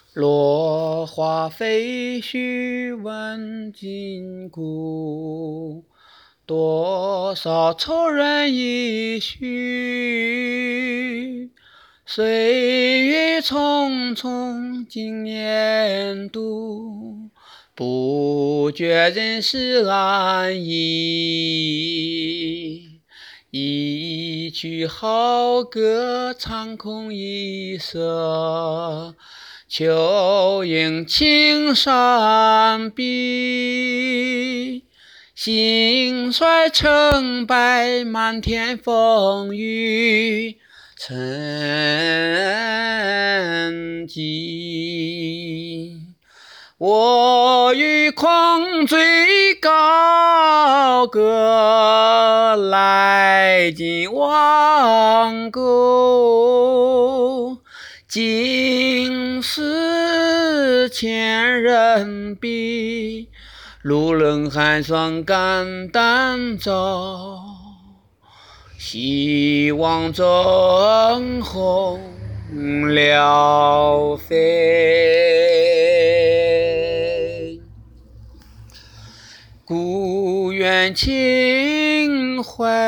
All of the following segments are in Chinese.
落花飞絮问今古，多少愁人已去。岁月匆匆经年度，不觉人世安逸。一曲好歌长空一色，秋影青山碧。兴衰成败满天风雨，沉寂。我欲空追高歌，来尽忘故。经世千人比，路人寒霜肝胆照。希望正红了飞，故园情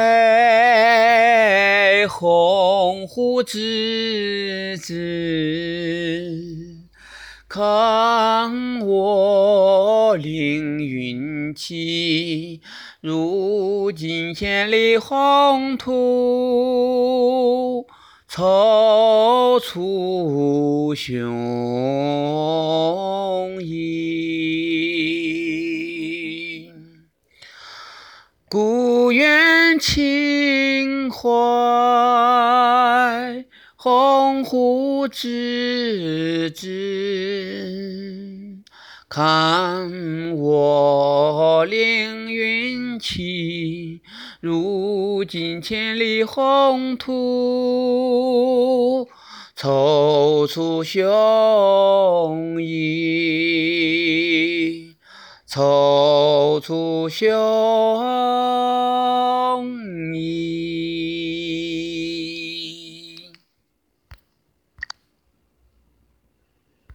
怀，鸿鹄之志。看我凌云起，如今千里宏图，踌躇雄鹰。故园情怀，鸿鹄之志。看我凌云起，如今千里宏图，踌躇雄鹰，踌躇雄